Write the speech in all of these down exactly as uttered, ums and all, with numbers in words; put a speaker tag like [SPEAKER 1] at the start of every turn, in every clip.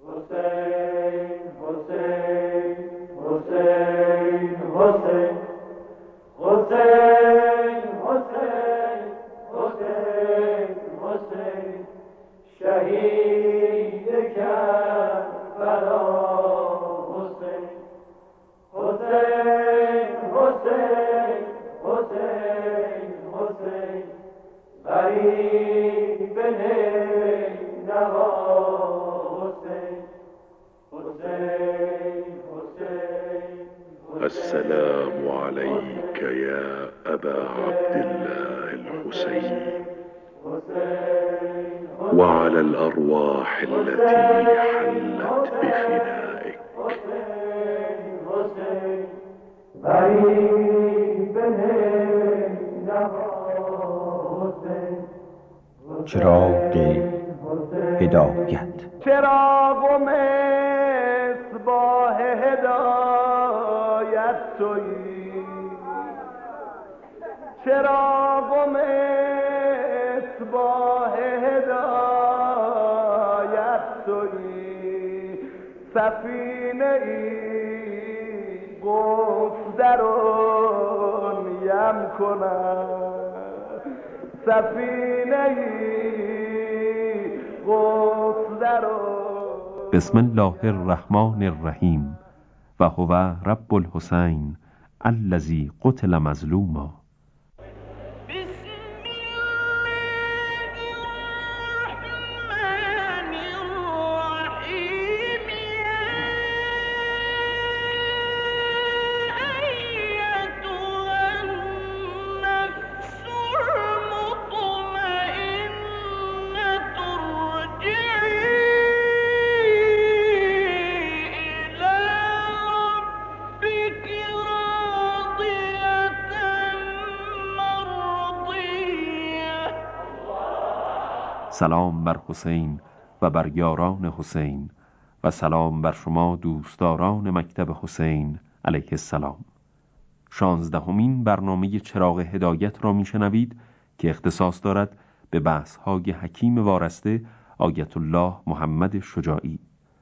[SPEAKER 1] السلام عليك يا أبا عبد الله الحسين وعلى الأرواح التي حلت بفنائك.
[SPEAKER 2] چراغ هدایت،
[SPEAKER 3] چراغ و مصباح هدایت تویی، چراغ و مصباح هدایت تویی، سفینه ای گفت درون یم کنم، سفینه ای گفت درون.
[SPEAKER 4] بسم الله الرحمن الرحیم و هو رب الحسین الذی قتل مظلوما. سلام بر حسین و بر یاران حسین و سلام بر شما دوستداران مکتب حسین علیه السلام. شانزدهمین برنامه چراغ هدایت را میشنوید که اختصاص دارد به بحث‌های حکیم وارسته آیت الله محمد شجاعی.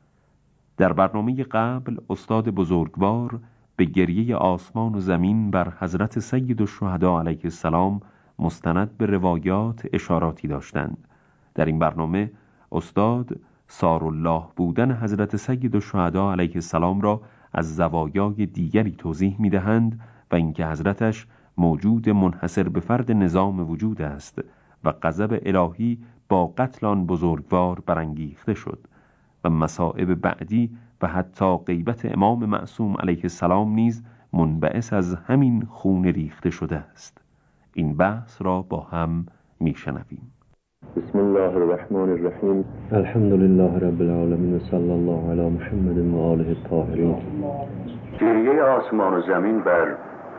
[SPEAKER 4] در برنامه قبل استاد بزرگوار به گریه آسمان و زمین بر حضرت سید الشهدا علیه السلام مستند به روایات اشاراتی داشتند. در این برنامه استاد سارالله بودن حضرت سید الشهدا علیه السلام را از زوایای دیگری توضیح می‌دهند و اینکه حضرتش موجود منحصر به فرد نظام وجود است و غضب الهی با قتل آن بزرگوار برانگیخته شد و مصائب بعدی و حتی غیبت امام معصوم علیه السلام نیز منبعث از همین خون ریخته شده است. این بحث را با هم میشنویم.
[SPEAKER 5] بسم الله الرحمن الرحیم. الحمد لله رب العالمین و صلی الله علی محمد و آله الطاهرین.
[SPEAKER 6] گریه آسمان و زمین بر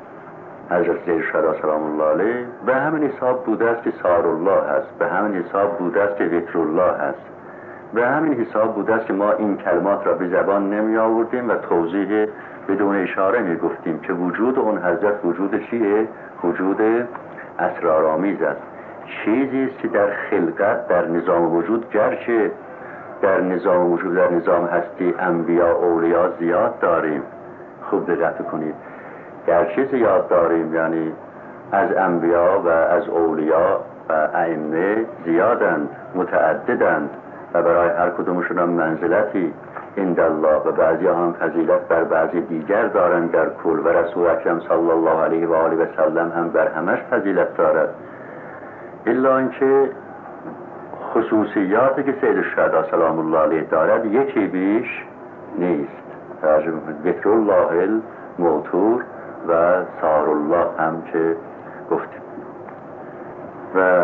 [SPEAKER 6] حضرت الشهدا سلام الله علیه به همین حساب بوده است که سار الله است، به همین حساب بوده است که ذکر الله است، به همین حساب بوده است که ما این کلمات را به زبان نمی آوردیم و توضیح بدون اشاره می گفتیم که وجود اون حضرت وجود چیه؟ وجود اسرارآمیز است، چیزی است که در خلقت در نظام وجود، گرچه در نظام وجود در نظام هستی انبیا اولیا زیاد داریم، خوب دقت کنید، گرچه زیاد داریم یعنی از انبیا و از اولیا و ائمه زیادند، متعددند و برای هر کدومشون هم منزلتی عند الله و بعضی هم فضیلت بر بعضی دیگر دارند در کل و رسول اکرم صلی الله علیه و آله و سلم هم بر همش فضیلت دارد، الا اینکه خصوصیاتی که سید الشهدا سلام الله علیه دارد یکی بیش نیست. ذکر الله الموتور و سار الله هم که گفتیم و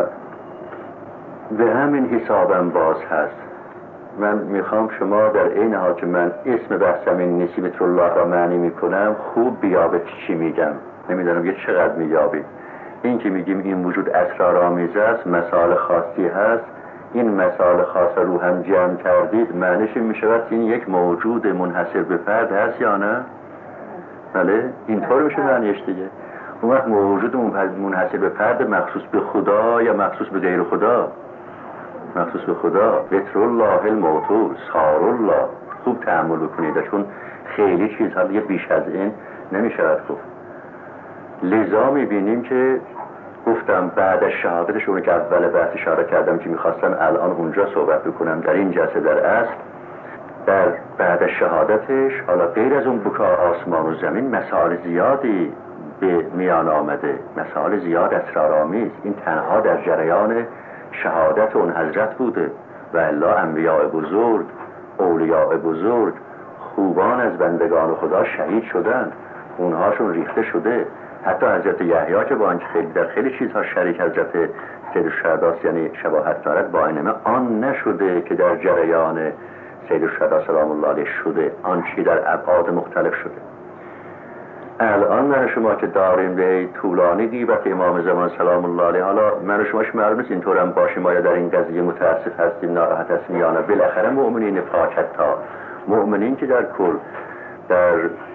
[SPEAKER 6] به همین حسابم باز هست. من میخوام شما در این حال که من اسم بحثم این نیست ذکر الله را معنی میکنم خوب بیابید چی میگم، نمیدونم یه چقدر میابید. این که میگیم این وجود اسرارآمیز است، مسائل خاصی هست، این مسائل خاص رو هم جمع کردید معنیش این میشود که این یک موجود منحصر به فرد هست یا نه؟ بله اینطور میشه معنیش دیگه. اون وقت موجود منحصر به فرد مخصوص به خدا یا مخصوص به غیر خدا؟ مخصوص به خدا، وتر الله الموتور، سار الله. خوب تأمل بکنید چون خیلی چیزها دیگه بیش از این نمیشود گفت. لذا میبینیم که گفتم بعد از شهادتش، اونی که اول بحث اشاره کردم که میخواستم الان اونجا صحبت بکنم در این جلسه در اصل، در بعد از شهادتش حالا غیر از اون بکا آسمان و زمین مسائل زیادی به میان آمده، مسائل زیاد اسرارآمیز. این تنها در جریان شهادت اون حضرت بوده و الا انبیاء بزرگ، اولیاء بزرگ، خوبان از بندگان خدا شهید شدند، اونهاشون ریخته شده. حتی حضرت یحیی که با اینکه خیلی در خیلی چیزها شریک حضرت سید الشهدا یعنی شباهت دارد، با اینمه آن نشده که در جریان سید الشهدا سلام الله علیه شده، آن چی در ابعاد مختلف شده. الان من شما که داریم به طولانی غیبت امام زمان سلام الله علیه، حالا من شماش معلوم نیست اینطورم باشیم آیا در این قضیه متاسف هستیم، ناراحت هستیم یا نه. بالاخره مؤمنین پاکتا، مؤمنین که در کل در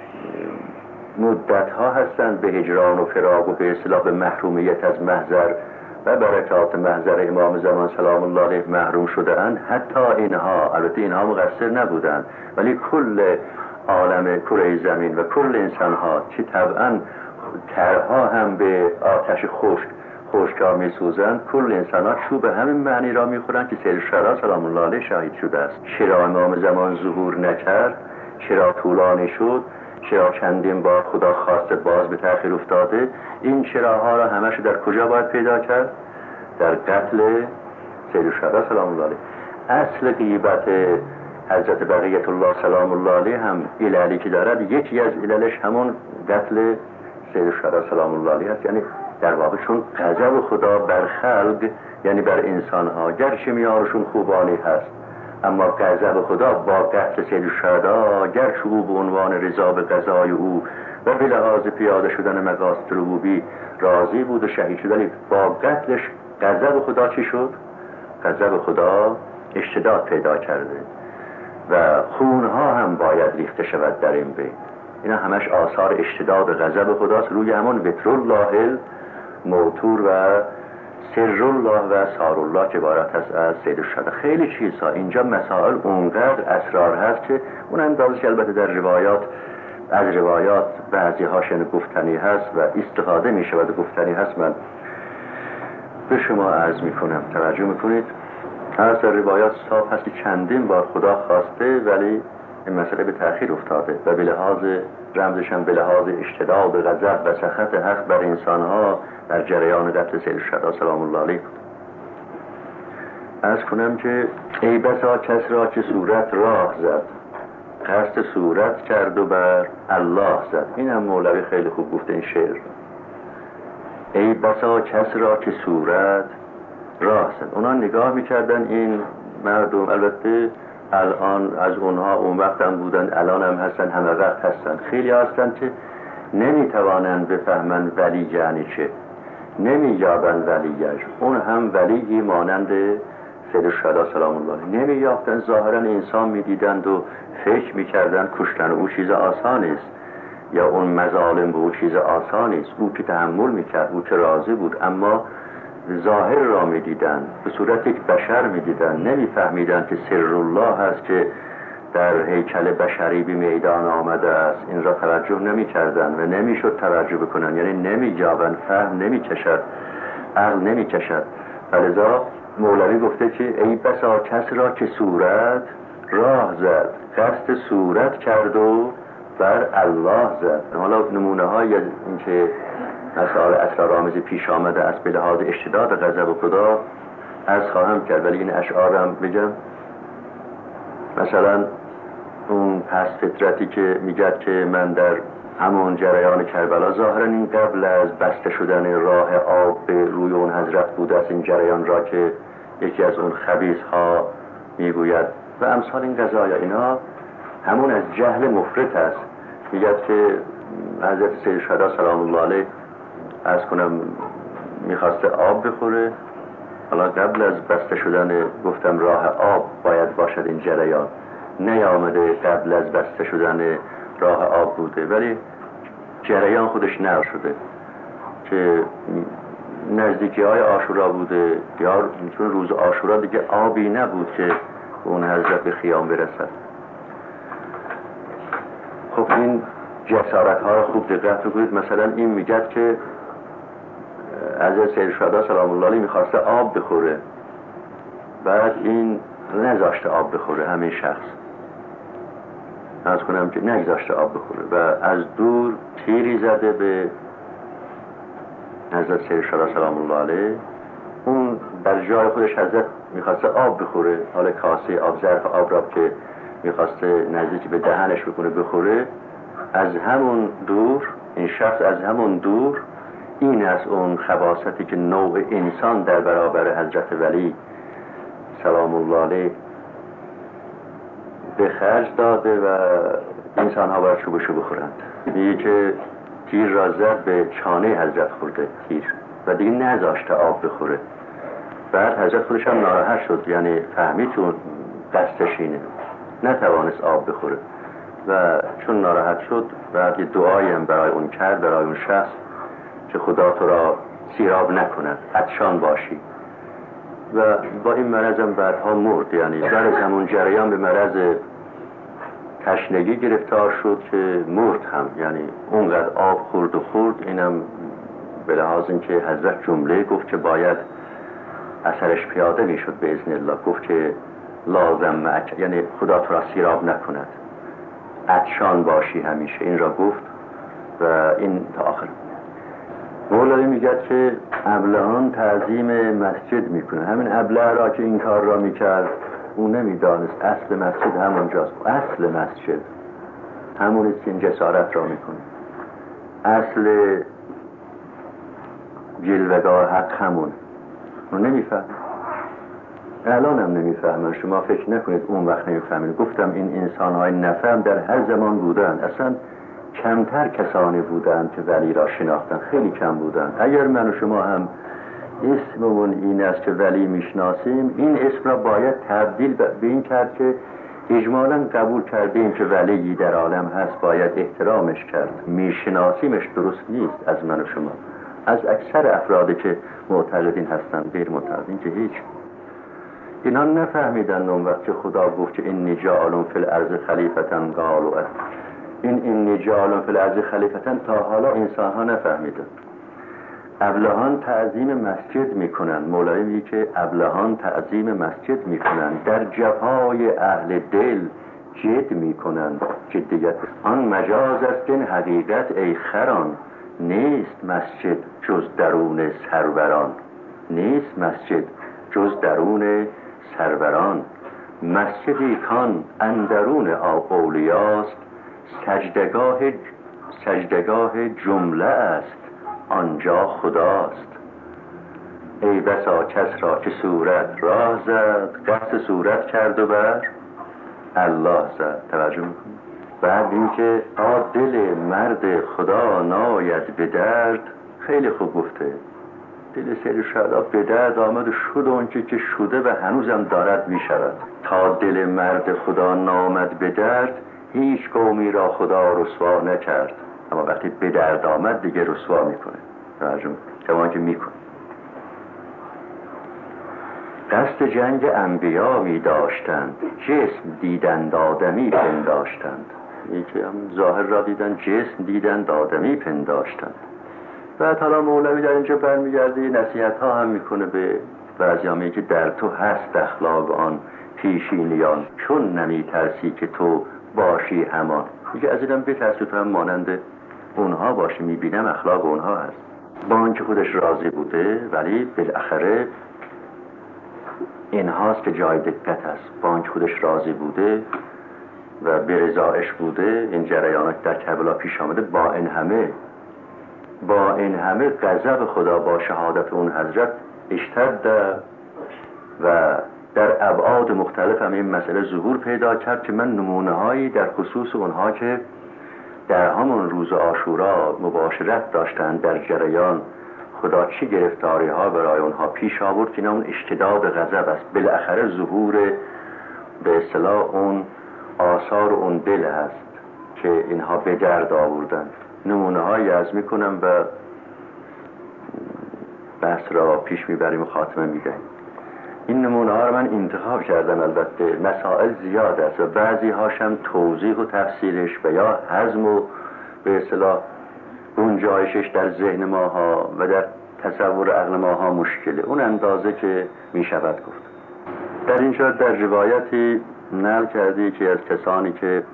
[SPEAKER 6] مدت ها هستند به هجران و فراق و به اصطلاح به محرومیت از محضر و برکات محضر امام زمان سلام الله علیه محروم شده اند. حتی اینها، البته اینها مقصر نبودند، ولی کل عالم کره زمین و کل انسان ها که طبعا ترها هم به آتش خشک خشکا می سوزند، کل انسان ها چوب همین معنی را می خورند که سید الشهدا سلام الله علیه شهید شده است. چرا امام زمان ظهور نکرد؟ چرا طولانی شد؟ چرا چندین بار خدا خواسته باز به تأخیر افتاده؟ این چراها را همش در کجا باید پیدا کرد؟ در قتل سید الشهدا سلام الله علیه. اصل غیبت حضرت بقیت الله سلام الله علیه هم عللی که دارد، یکی از عللش همون قتل سید الشهدا سلام الله علیه است. یعنی در واقع چون غضب خدا بر خلق، یعنی بر انسان ها، گرچه میانشون خوبانی هست، اما غضب خدا با قتل سید الشهدا، گرچه او به عنوان رضا به قضای او و به لحاظ پیاده شدن مقاصد ربوبی راضی بود و شهید شد، ولی با قتلش غضب خدا چی شد؟ غضب خدا اشتداد پیدا کرده و خونها هم باید ریخته شود در این بین. اینا همش آثار اشتداد غضب خداست روی همون وتر الله الموتور و سر الله و سار الله که عبارت هست از سید الشهدا. خیلی چیزها اینجا مسائل اونقدر اسرار هست که اون اندازش البته در روایات، از روایات بعضی هاشن گفتنی هست و استفاده می شود و گفتنی هست. من به شما عرض می کنم توجه می کنید. از در روایات صاف هست که چندین بار خدا خواسته ولی این مسئله به تأخیر افتاده و به لحاظ رمزش هم به لحاظ اشتداد غضب و سخط حق بر انسانها در جریان قتل سید الشهدا سلام الله علیه. عرض کنم که ای بسا کس را که صورت راه زد، قصد صورت کرد و بر الله زد. این هم مولوی خیلی خوب گفته این شعر. ای بسا کس را که صورت راه زد. اونا نگاه میکردن این مردم، البته الان از اونها اون وقت هم بودن، الان هم هستن، همه وقت هستن. خیلی هستن که نمیتوانند بفهمن ولی یعنی چه، نمییابن ولیش. اون هم ولی مانند سید الشهدا سلام الله علیه نمییافتن. ظاهرا انسان میدیدند و فکر میکردن کشتن او چیز آسانی است یا اون مظالم به او چیز آسانی است. او که تحمل میکرد، او که راضی بود، اما ظاهر را میدیدن، به صورت یک بشر میدیدن، نمیفهمیدن که سر الله هست که در هیکل بشری به میدان آمده است. این را توجه نمیکردن و نمیشد توجه بکنن، یعنی نمیجابن، فهم نمیکشد، عقل نمیکشد. ولذا مولوی گفته که ای بسا کس را که صورت راه زد، قصد صورت کرد و بر الله زد. حالا نمونه های این که مسائل اسرارآمیز پیش آمده است به لحاظ اشتداد غضب خدا از خواهم کرد، ولی این اشعارم بگم. مثلا اون پس فطرتی که میگد که من در همون جریان کربلا، ظاهرا این قبل از بسته شدن راه آب به روی اون حضرت بوده است، این جریان را که یکی از اون خبیث ها میگوید و امثال این قضایا. اینا همون از جهل مفرط است. میگد که حضرت سید الشهدا سلام الله علیه از کنم میخواسته آب بخوره، حالا قبل از بسته شدن گفتم راه آب باید باشد این جریان، نیامده قبل از بسته شدن راه آب بوده، ولی جریان خودش نر شده که نزدیکی های عاشورا بوده، یا چون روز عاشورا دیگه آبی نبود که اون حضرت به خیام برسد. خب این جسارت ها رو خوب دقت کنید. مثلا این میگد که حضرت سید شهدا سلام الله علیه میخواسته آب بخوره، بعد این نذاشته آب بخوره. همین شخص از کنم که نگذاشته آب بخوره و از دور تیری زده به حضرت سید شهدا سلام الله علیه. اون در جای خودش حضرت میخواسته آب بخوره، حالا کاسه آب، ظرف آب را که میخواسته نزدیک به دهنش بکنه بخوره، از همون دور این شخص از همون دور، این از اون خباستی که نوع انسان در برابر حضرت ولی سلام الله علیه به خرج داده و انسان ها باید چوبشو بخورند. میگه که تیر را زد به چانه حضرت خورده تیر و دیگه نذاشته آب بخوره. بعد حضرت خودش هم ناراحت شد، یعنی فهمید چون دستش اینه، نتوانست آب بخوره و چون ناراحت شد بعد یه دعایی هم برای اون کرد، برای اون شخص که خدا تو را سیراب نکند، عطشان باشی. و با این مرض هم بعدها مرد. یعنی در زمان جریان به مرض تشنگی گرفتار شد که مرد هم، یعنی اونقدر آب خورد و خورد. اینم به لحاظ اینکه حضرت جمله گفت که باید اثرش پیاده می شد به اذن الله. گفت که لازم معک، یعنی خدا تو را سیراب نکند، عطشان باشی همیشه. این را گفت و این تا آخر. مولوی میگه که ابلهان تعظیم مسجد میکنه. همین ابله را که این کار را میکرد اون نمیدانست اصل مسجد همونجاست. اصل مسجد همونیست که این جسارت را میکنه. اصل جلوه‌گاه حق همون. اون نمیفهم، الان هم نمیفهمن. شما فکر نکنید اون وقت نمیفهمید. گفتم این انسان‌های نفهم در هر زمان بودن. اصلا کمتر کسانی بودند که ولی را شناختن، خیلی کم بودند. اگر من و شما هم اسممون این است که ولی میشناسیم، این اسم را باید تبدیل به این کرد که اجمالاً قبول کردیم که ولی در عالم هست، باید احترامش کرد. میشناسیمش درست نیست از من و شما، از اکثر افرادی که معتقدین هستند، غیر معتقدین که هیچ. اینا نفهمیدن اون وقت که خدا گفت که این جاعل فی الارض خلیفةً قالوا این این جاعل فی الارض خلیفةً تا حالا انسان ها نفهمیدن. ابلهان تعظیم مسجد میکنن. مولوی میگه که ابلهان تعظیم مسجد میکنن، در جفای اهل دل جد میکنن. جدیت آن مجاز است این حقیقت ای خران، نیست مسجد جز درون سروران. نیست مسجد جز درون سروران. مسجدی کان اندرون اولیاست، سجدگاه سجدگاه جمله است آنجا خداست. ای بسا کس را که صورت راه زد، قصد صورت کرد و بر الله زد. توجه میکنید؟ بعد اینکه آ دل مرد خدا ناید به درد، خیلی خوب گفته. دل سید شهدا به درد آمد و شد اونچه که شده و هنوزم دارد میشود. تا دل مرد خدا نامد به درد، هیچ قومی را خدا رسوا نکرد. اما وقتی به درد آمد دیگه رسوا میکنه. ترجمه کمان که میکنه. قصد جنگ انبیا می داشتند، جسم دیدند آدمی پنداشتند. یکی هم ظاهر را دیدن، جسم دیدند آدمی پنداشتند. بعد حالا مولوی در اینجا برمیگرده نصیحت ها هم میکنه به بعضی که در تو هست اخلاق آن پیشینیان، چون نمی ترسی که تو باشی همان. میگه از اینم بترسی تو هم مانند اونها باشی. میبینم اخلاق اونها هست. با آنکه خودش راضی بوده ولی بالاخره این هاست که جای دقت است. با آنکه خودش راضی بوده و به رضایش بوده، این جریانات در کربلا پیش آمده، با این همه با این همه غضب خدا با شهادت اون حضرت اشتد و در ابعاد مختلف هم این مسئله ظهور پیدا کرد که من نمونه هایی در خصوص اونها که در همون روز عاشورا مباشرت داشتند در جریان، خدا چی گرفتاری ها برای اونها پیش آورد که اون اشتداد غضب است. بالاخره ظهور به اصطلاح اون آثار اون دل هست که اینها به درد آوردن. نمونه هایی از میکنم و بحث را پیش میبریم و خاتمه میدهیم. این نمونه ها رو من انتخاب کردم، البته مسائل زیاد است و بعضی هاشم توضیح و تفسیرش و یا هضم و به اصطلاح گنجایشش در ذهن ماها و در تصور عقل ماها مشکله، اون اندازه که میشود گفت. در اینجا در روایتی نقل کرده که از کسانی که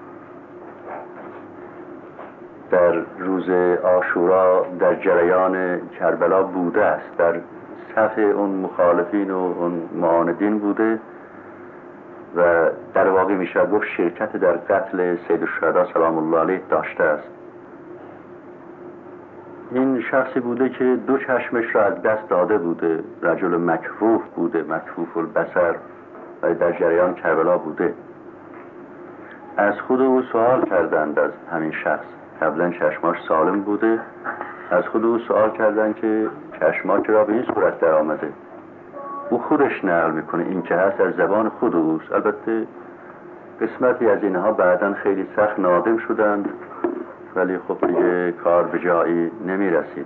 [SPEAKER 6] در روز عاشورا در جریان کربلا بوده است، در صف اون مخالفین و اون معاندین بوده و در واقع میشه گفت شرکت در قتل سید الشهدا سلام الله علیه داشته است. این شخصی بوده که دو چشمش را از دست داده بوده، رجل مکفوف بوده، مکفوف البصر، و در جریان کربلا بوده. از خود او سوال کردند، از همین شخص، قبلا چشماش سالم بوده، از خود او سوال کردند که چشما چرا به این صورت در آمده. او خودش نقل میکنه، این که هست از زبان خود اوست. البته قسمتی از اینها بعداً خیلی سخت نادم شدند، ولی خب دیگه کار به جایی نمی رسید.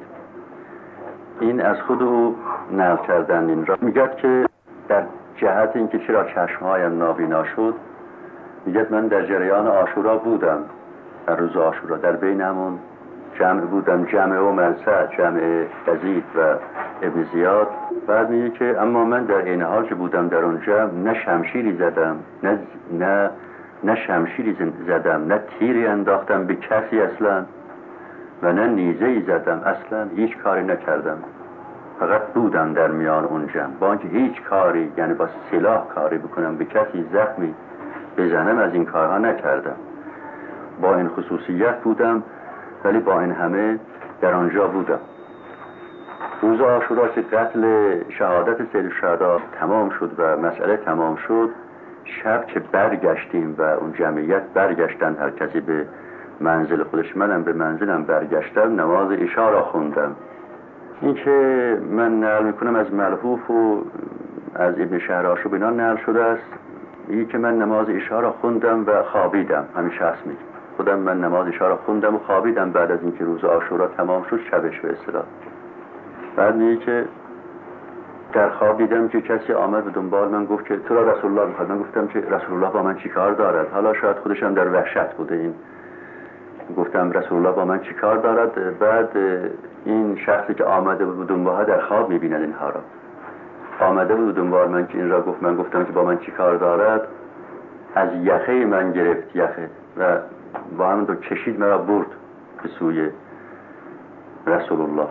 [SPEAKER 6] این از خود او نقل کردن این را. میگد که در جهت اینکه چرا چشمهایم نابینا شد، میگد من در جریان عاشورا بودم، در روز عاشورا در بین همون جمع بودم، جمع و منسع، جمع یزید و ابن زیاد. بعد میگه که اما من در این حال که بودم در اون جمع نه شمشیری زدم، نه نه نه شمشیری زدم، نه تیری انداختم به کسی اصلا، و نه نیزه‌ای زدم، اصلا هیچ کاری نکردم، فقط بودم در میان اون جمع. با اینکه هیچ کاری، یعنی با سلاح کاری بکنم، به کسی زخمی بزنم، از این کارها نکردم. با این خصوصیت بودم، ولی با این همه در آنجا بودم. روز عاشورا که قتل شهادت سید الشهدا تمام شد و مسئله تمام شد، شب که برگشتیم و اون جمعیت برگشتن، هر کسی به منزل خودش، منم به منزلم برگشتم، نماز عشا را خوندم. این که من نقل میکنم از ملحوف و از ابن شهرآشوب اینا نقل شده است. این که من نماز عشا را خوندم و خوابیدم، همین شخص میگه خودم من نماز عشا را خوندم و خوابیدم بعد از اینکه روز عاشورا تمام شد، شبش به اصطلاح. بعد میگه که در خواب دیدم که کسی آمد به دنبال من، گفت که تو را رسول الله میخواد. من گفتم که رسول الله با من چی کار دارد؟ حالا شاید خودشم در وحشت بوده. این گفتم رسول الله با من چی کار دارد؟ بعد این شخصی که آمده بود دنبال در خواب میبیند اینها را، آمده بود دنبال من که این را گفت. من گفتم که با من چی کار دارد؟ از یخه من گرفت، یخه، و با هم دو کشید مرا برد به سوی رسول الله.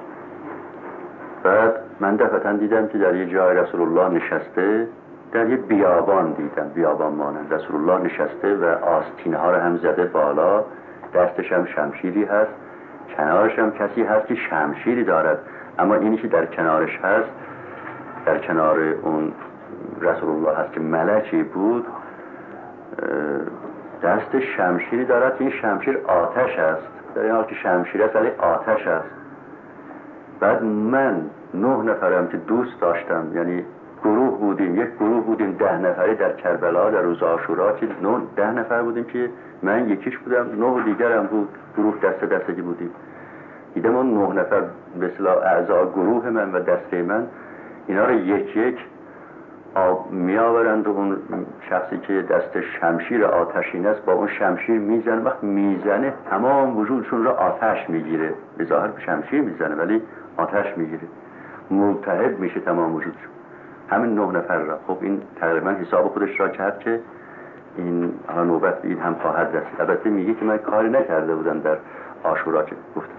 [SPEAKER 6] بعد من دفعتاً دیدم که در یه جای رسول الله نشسته، در یه بیابان دیدم، بیابان مانند، رسول الله نشسته و آستینه ها رو هم زده بالا، دستش هم شمشیری هست، کنارش هم کسی هست که شمشیری دارد، اما اینی که در کنارش هست، در کنار اون رسول الله هست که ملکی بود، دستش شمشیری دارد. این شمشیر آتش است، در این حال که شمشیر است ولی آتش است. بعد من نه نفرم که دوست داشتم، یعنی گروه بودیم، یک گروه بودیم ده نفری در کربلا در روز عاشورا، که نه ده نفر بودیم که من یکیش بودم، نه دیگرم بود، گروه دسته دستگی بودیم. دیدم اون نه نفر به اصطلاح اعضا گروه من و دسته من اینا رو یک یک آب می آورند و اون شخصی که دست شمشیر آتشین است با اون شمشیر میزنه. وقت میزنه تمام وجودشون را آتش میگیره، به ظاهر شمشیر میزنه ولی آتش میگیره، ملتهب میشه تمام وجودشون، همین نه نفر را. خب این تقریبا حساب خودش را کرد که این نوبت این هم خواهد رسید. البته میگه که من کاری نکرده بودم در عاشورا که گفتم.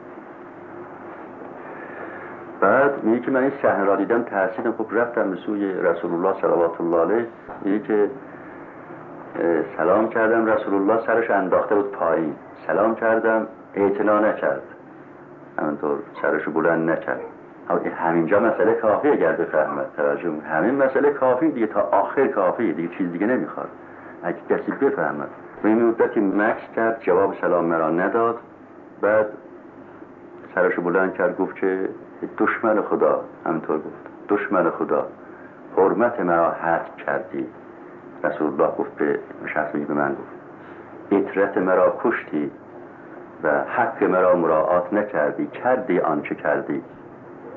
[SPEAKER 6] بعد میگه که من این صحنه را دیدم، ترسیدم. خب رفتم به سوی رسول الله صلوات الله علیه. میگه که سلام کردم، رسول الله سرش انداخته بود پایین، سلام کردم، اعتنا نکرد، همینطور سرشو بلند نکرد. همینجا مسئله کافیه اگر بفهمد، توجه، همین مسئله کافی دیگه، تا آخر کافیه دیگه، چیز دیگه نمیخواد اگه کسی بفهمد. و این مدتی مکث کرد، جواب سلام مرا نداد. بعد سرشو بلند کرد، گفت که دشمن خدا، همینطور گفت، دشمن خدا، حرمت مرا حذف کردی. رسول الله گفت به شخصی به من گفت اطرت مرا کشتی و حق مرا مراعات نکردی، کردی آنچه کردی.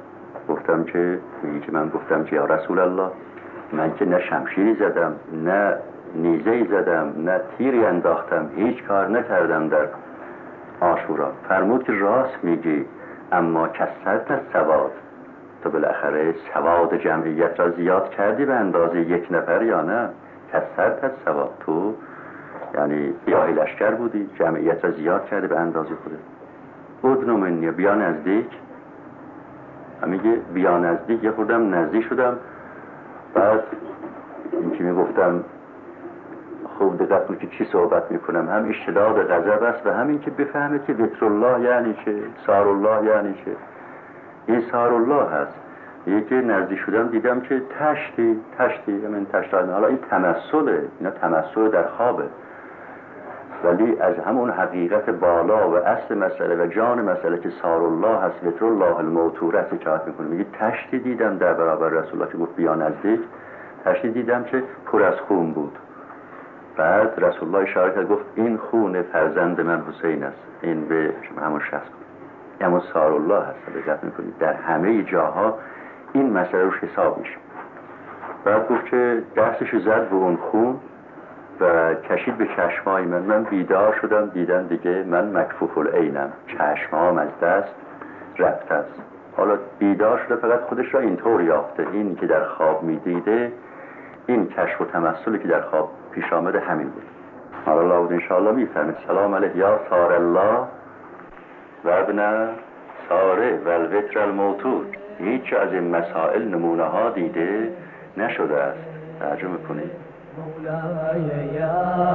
[SPEAKER 6] گفتم که میگه که من گفتم که یا رسول الله، من که نه شمشیری زدم، نه نیزه‌ای زدم، نه تیری انداختم، هیچ کار نکردم در عاشورا. فرمود که راست میگی، اما کثرت السواد، تو بالاخره سواد جمعیت را زیاد کردی به اندازه یک نفر یا نه؟ کثرت السواد، تو یعنی سیاهی لشکر بودی، جمعیت را زیاد کردی به اندازه خودت. ادنو منی، بیا نزدیک. میگه بیا نزدیک. یه خوردم نزدیک شدم، بعد این که میگفتم خوب دقت کنید که چی صحبت میکنم، هم اشتداد غضب است و هم این که بفهمه که وتر الله یعنی چه، سار الله یعنی چه. این سار الله هست. یکی نزدیک شدم دیدم که تشتی تشتی من تشتاد. حالا این تمثله، اینا تمثل در خوابه، ولی از همون حقیقت بالا و اصل مسئله و جان مسئله که سار الله هست، وتر الله الموتوره چهات میکنه. میگه تشتی دیدم در برابر رسول الله که گفت بیا نزدیک، تشتی دیدم که پر از خون بود. بعد رسول الله اشاره کرد گفت این خون فرزند من حسین است، این به همون شخص کنید، همون سار الله هست. دقت میکنید در همه جاها این مسئله روش حساب میشه. بعد گفت که دستشو زد به اون خون و کشید به چشمای من. من بیدار شدم، دیدم دیگه من مکفوف العینم، چشمام از دست رفته است. حالا بیدار شده فقط خودش را اینطور یافته، این که در خواب میدیده، این کشف و تمثلی که در خواب پیش آمده همین بود. حالا الله انشاءالله میفهمید. سلام علیه یا سار الله و ابن ساره و الوتر الموتور. هیچ از این مسائل نمونه ها دیده نشده است. ترجمه کنید.
[SPEAKER 3] مولاي يا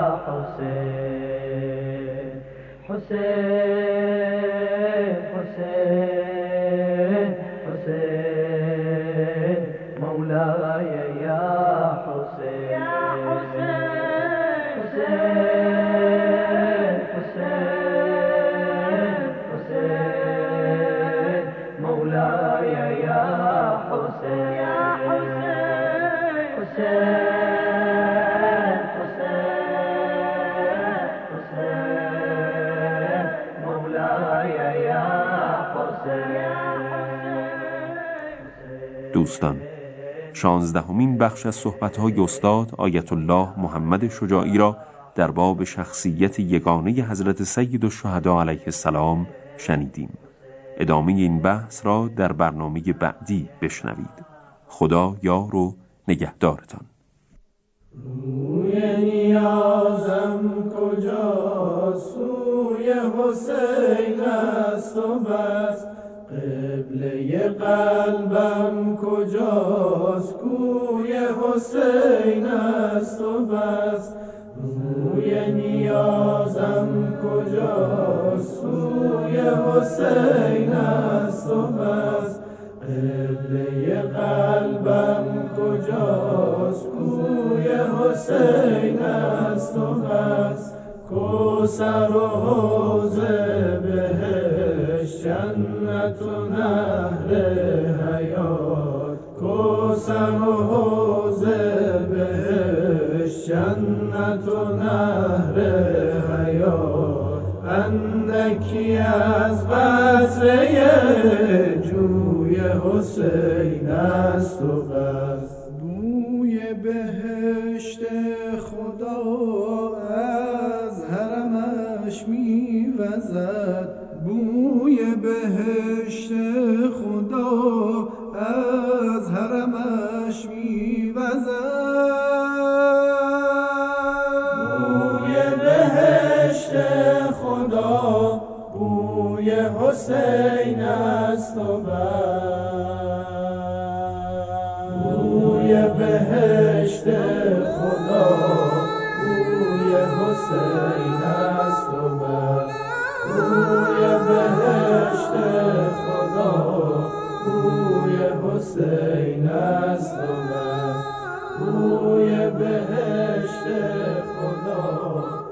[SPEAKER 3] حسين حسين حسين حسين مولاي يا حسين يا حسين حسين حسين حسين مولاي يا حسين يا حسين حسين
[SPEAKER 4] دوستان، شانزدهمین بخش از صحبت‌های استاد آیت الله محمد شجاعی را در باب شخصیت یگانه حضرت سید الشهدا علیه السلام شنیدیم. ادامه این بحث را در برنامه بعدی بشنوید. خدا یار و نگهدارتان.
[SPEAKER 3] روی نیازم کجاست؟ سوی حسین است و بس. قبله قلبم کجاست؟ کوی حسین است و بس. روی نیازم کجاست؟ سوی حسین است و بس. قبله قلبم کجاست؟ کوی حسین است و بس. کوثر و حوض بهشت، جنت و نهر حیات. کوثر و حوض بهشت، جنت و نهر حیات. اندکی از قطره جوی حسین است و بس. بوی بهشت خدا از حرمش میوزد. بوی بهشت خدا از حرمش میوزد. بوی بهشت خدا بوی حسین است و بس. بوی بهشت خدا بوی حسین است و بس. بوی بهشت خدا بوی حسین است و بس. بوی بهشت خدا